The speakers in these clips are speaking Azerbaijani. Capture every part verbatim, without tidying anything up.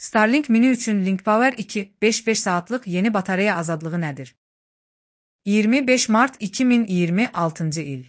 Starlink Mini üçün LinkPower iki beş beş saatlıq yeni batareya azadlığı nədir? iyirmi beş mart iki min iyirmi altıncı il.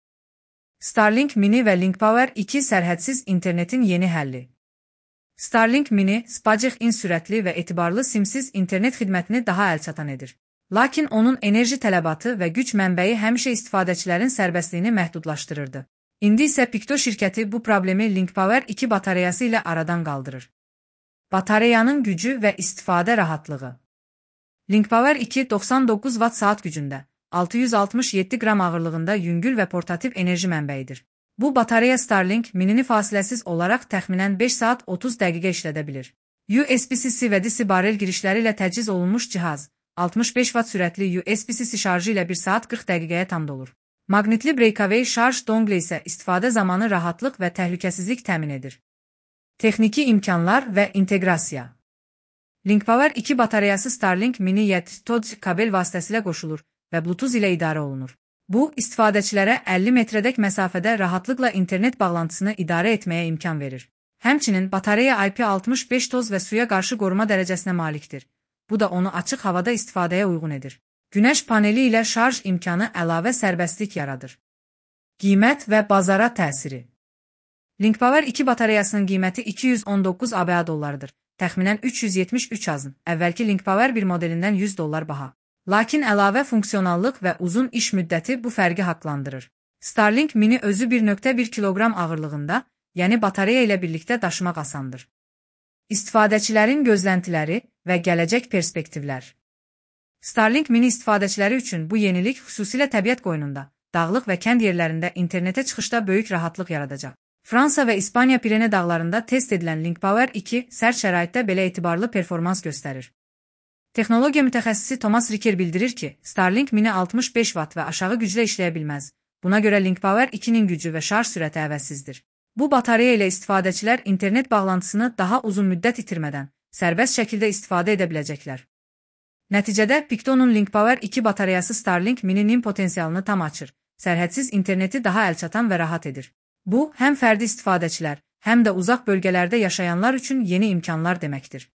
Starlink Mini və LinkPower iki sərhədsiz internetin yeni həlli. Starlink Mini, SpaceX-in sürətli və etibarlı simsiz internet xidmətini daha əlçatan edir. Lakin onun enerji tələbatı və güc mənbəyi həmişə istifadəçilərin sərbəstliyini məhdudlaşdırırdı. İndi isə Pico şirkəti bu problemi LinkPower iki batareyası ilə aradan qaldırır. Batareyanın gücü və istifadə rahatlığı. LinkPower iki doxsan doqquz watt saat gücündə, altı yüz altmış yeddi qram ağırlığında yüngül və portativ enerji mənbəyidir. Bu batareya Starlink Mini-ni fasiləsiz olaraq təxminən beş saat otuz dəqiqə işlədə bilir. U S B-C və D C barrel girişləri ilə təchiz olunmuş cihaz, altmış beş watt sürətli U S B-C şarjı ilə bir saat qırx dəqiqəyə tam dolur. Maqnitli breakaway şarj dongle isə istifadə zamanı rahatlıq və təhlükəsizlik təmin edir. Texniki imkanlar və inteqrasiya. LinkPower iki batareyası Starlink Mini-yə T-Touch kabel vasitəsilə qoşulur və Bluetooth ilə idarə olunur. Bu, istifadəçilərə əlli metrədək məsafədə rahatlıqla internet bağlantısını idarə etməyə imkan verir. Həmçinin batareya I P altmış beş toz və suya qarşı qoruma dərəcəsinə malikdir. Bu da onu açıq havada istifadəyə uyğun edir. Günəş paneli ilə şarj imkanı əlavə sərbəstlik yaradır. Qiymət və bazara təsiri. LinkPower iki batareyasının qiyməti iki yüz on doqquz ABŞ dollarıdır. Təxminən üç yüz yetmiş üç azın, əvvəlki LinkPower bir modelindən yüz dollar baha. Lakin əlavə funksionallıq və uzun iş müddəti bu fərqi haqlandırır. Starlink Mini özü bir nöqtə bir kiloqram ağırlığında, yəni batareya ilə birlikdə daşımaq asandır. İstifadəçilərin gözləntiləri və gələcək perspektivlər. Starlink Mini istifadəçiləri üçün bu yenilik xüsusilə təbiət qoynunda, dağlıq və kənd yerlərində internetə çıxışda böyük rahatlıq yaradacaq. Fransa və İspaniya Pirene dağlarında test edilən LinkPower iki sərt şəraitdə belə etibarlı performans göstərir. Texnologiya mütəxəssisi Thomas Ricker bildirir ki, Starlink Mini altmış beş watt və aşağı güclə işləyə bilməz. Buna görə LinkPower ikinin gücü və şarj sürəti əvəzsizdir. Bu batareya ilə istifadəçilər internet bağlantısını daha uzun müddət itirmədən, sərbəst şəkildə istifadə edə biləcəklər. Nəticədə Pico'nun LinkPower iki batareyası Starlink Mini-nin potensialını tam açır, sərhədsiz interneti daha əlçatan və rahat edir. Bu, həm fərdi istifadəçilər, həm də uzaq bölgələrdə yaşayanlar üçün yeni imkanlar deməkdir.